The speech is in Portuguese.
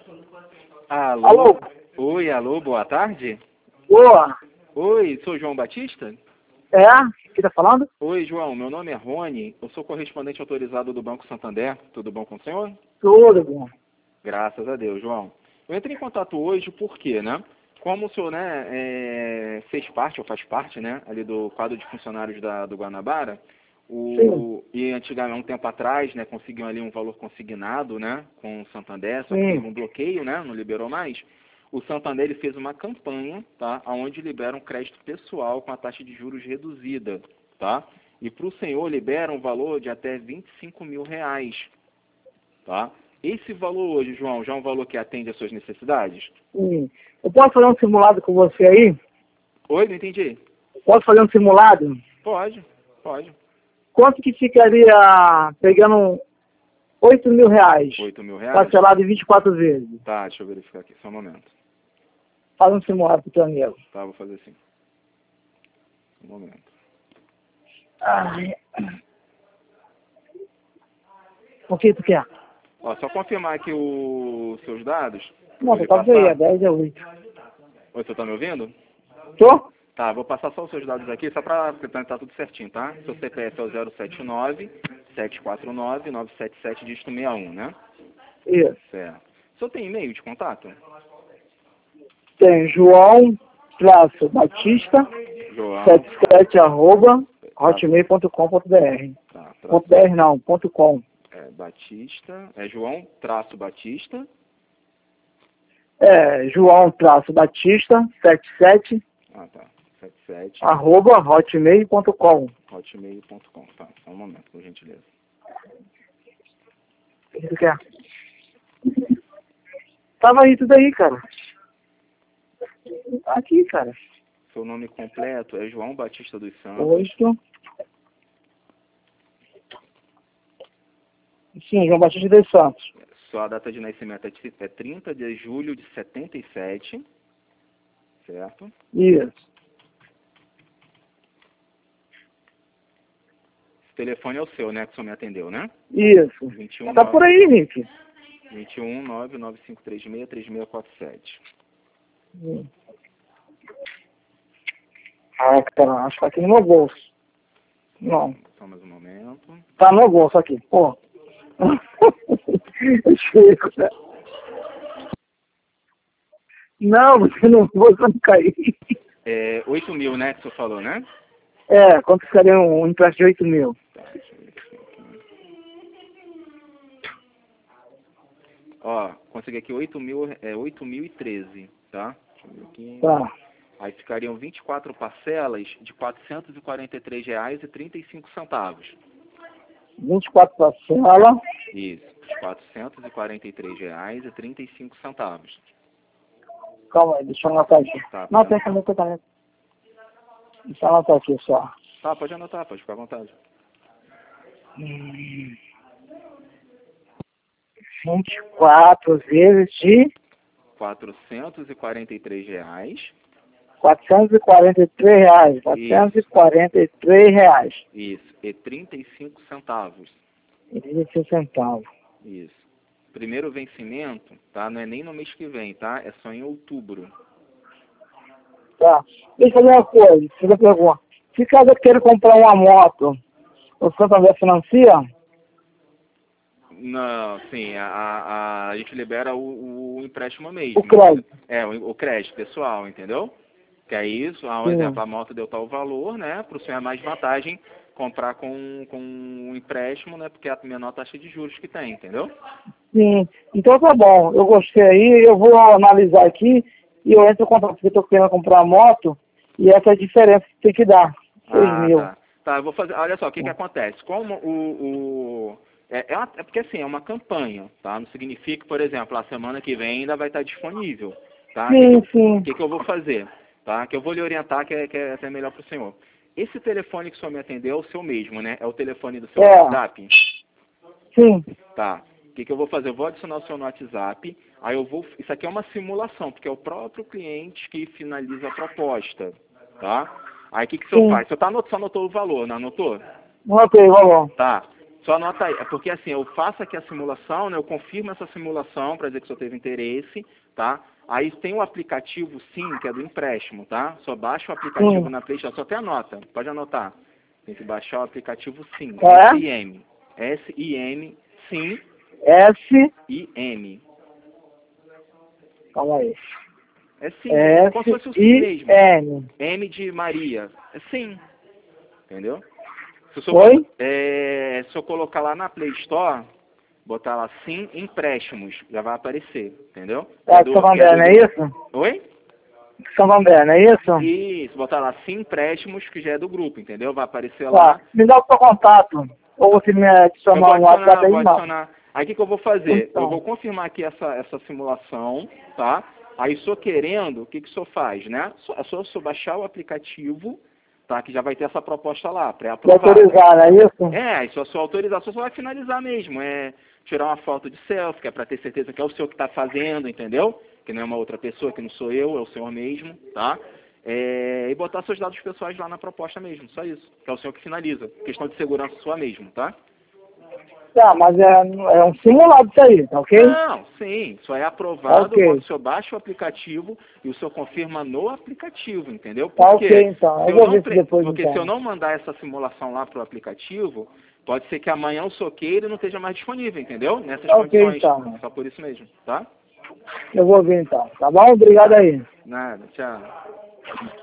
Alô? Alô? Oi, alô, boa tarde. Boa. Oi, sou João Batista? É? Quem tá falando? Oi, João, meu nome é Rony, eu sou correspondente autorizado do Banco Santander. Tudo bom com o senhor? Tudo bom. Graças a Deus, João. Eu entrei em contato hoje porque, né, como o senhor, né, fez parte, ou faz parte, né, ali do quadro de funcionários do Guanabara, Sim. e antigamente, um tempo atrás, né, conseguiam ali um valor consignado, né, com o Santander, só que Sim. teve um bloqueio, né, não liberou mais. O Santander ele fez uma campanha, tá, onde libera um crédito pessoal com a taxa de juros reduzida, tá? E para o senhor libera um valor de até R$ 25 mil, tá? Esse valor hoje, João, já é um valor que atende às suas necessidades? Sim. Eu posso fazer um simulado com você aí? Oi, não entendi. Posso fazer um simulado? Pode, pode. Quanto que ficaria pegando R$ 8.000? R$ 8.000? Parcelado em 24 vezes. Tá, deixa eu verificar aqui, só um momento. Faz um simulado pro teu amigo. Tá, vou fazer assim. Um momento. Ai. O que tu quer? Ó, só confirmar aqui os seus dados. Não, Vou lhe tá aí, é passar. 10 é 8. Oi, você tá me ouvindo? Tô? Tá, vou passar só os seus dados aqui, só pra tá tudo certinho, tá? Seu CPF é o 079-749-977, dígito 61, né? Isso. Certo. O senhor tem e-mail de contato? Tem João-Batista João. 77 hotmail.com.br. Tá, Ponto .br não, ponto .com. Batista, João traço Batista, É, João-Batista 77 tá, 77, hotmail.com. hotmail.com, tá, só um momento, por gentileza. O que você quer? Tava aí tudo aí, cara. Aqui, cara. Seu nome completo é João Batista dos Santos. 8. Sim, João Batista dos Santos. Sua data de nascimento é 30 de julho de 77, certo? Isso. Esse telefone é o seu, né, que o senhor me atendeu, né? Isso. 21 Tá por aí, Nick. 21 99536 3647. Ah, cara, acho que tá aqui no meu bolso. Não. Só mais um momento. Tá no meu bolso aqui, pô. Chico, né? Não, você não caiu. 8.000, né, que o senhor falou, né? É, quanto ficaria um empréstimo de 8.000? Tá, deixa eu verificar aqui. Ó, consegui aqui 8.013, tá? Deixa eu ver aqui. Tá. Aí ficariam 24 parcelas de R$ 443,35. 24 parcelas. Isso, R$ 443,35. Calma aí, deixa eu anotar aqui. Tá, Não, pode tem anotar. caneta também. Deixa eu anotar aqui só. Tá, pode anotar, pode ficar à vontade. 24 vezes de R$ 443. R$ 443. R$ 443. Isso, e 35 centavos. E 25 centavos. Isso. Primeiro vencimento, tá? Não é nem no mês que vem, tá? É só em outubro. Tá. Deixa eu fazer uma coisa, deixa eu fazer uma pergunta. Se caso eu queira comprar uma moto, o Santander financia? Não, sim, a gente libera o empréstimo mesmo. O crédito? O crédito pessoal, entendeu? Que é isso, um exemplo, a moto deu tal valor, né? Para o senhor é mais vantagem comprar com um empréstimo, né? Porque é a menor taxa de juros que tem, entendeu? Sim. Então tá bom, eu gostei aí, eu vou analisar aqui e eu entro em contato, porque eu tô querendo comprar a moto e essa é a diferença que tem que dar. 6.000. Tá. Tá, eu vou fazer. Olha só, o que acontece? Como é porque assim, é uma campanha, tá? Não significa que, por exemplo, a semana que vem ainda vai estar disponível, tá? Sim, sim. O que eu vou fazer? Tá? Que eu vou lhe orientar, que é até melhor para o senhor. Esse telefone que o senhor me atendeu é o seu mesmo, né? É o telefone do seu WhatsApp? Sim. Tá. O que eu vou fazer? Eu vou adicionar o seu no WhatsApp, aí eu vou... Isso aqui é uma simulação, porque é o próprio cliente que finaliza a proposta, tá? Aí o que o senhor faz? O senhor só anotou o valor, não anotou? Anotei, valor. Tá. Só anota aí, é porque assim, eu faço aqui a simulação, né? Eu confirmo essa simulação para dizer que o senhor teve interesse, tá? Aí tem o aplicativo SIM, que é do empréstimo, tá? Só baixa o aplicativo na Play Store, só até anota, pode anotar. Tem que baixar o aplicativo SIM, S-I-M. S-I-M, SIM. S-I-M. Calma aí. É SIM, é como se fosse o SIM mesmo. S-I-M. M de Maria. É SIM, entendeu? Se eu colocar lá na Play Store, botar lá SIM empréstimos, já vai aparecer, entendeu? É do Santander, não é isso? Oi? Santander, não é isso? Isso, botar lá SIM empréstimos, que já é do grupo, entendeu? Vai aparecer lá. Tá, me dá o seu contato. Ou você me adicionar no WhatsApp aí, não. Aí o que eu vou fazer? Então. Eu vou confirmar aqui essa simulação, tá? Aí, só querendo, o que o senhor faz, né? É só o senhor baixar o aplicativo, tá? Que já vai ter essa proposta lá, pré-aprovada. Autorizar, não é isso? É, isso é a sua autorização, só vai finalizar mesmo. É tirar uma foto de selfie, que é para ter certeza que é o senhor que está fazendo, entendeu? Que não é uma outra pessoa, que não sou eu, é o senhor mesmo, tá? E botar seus dados pessoais lá na proposta mesmo, só isso. Que é o senhor que finaliza. Questão de segurança sua mesmo, tá? Tá, mas é um simulado isso aí, tá ok? Não, sim, só é aprovado Okay. quando o senhor baixa o aplicativo e o senhor confirma no aplicativo, entendeu? Tá ok, então. Eu vou ver isso depois, porque então. se eu não mandar essa simulação lá pro aplicativo, pode ser que amanhã o senhor queira e não esteja mais disponível, entendeu? Nessas condições. Então. Só por isso mesmo, tá? Eu vou ver então, tá bom? Obrigado aí. Nada, tchau.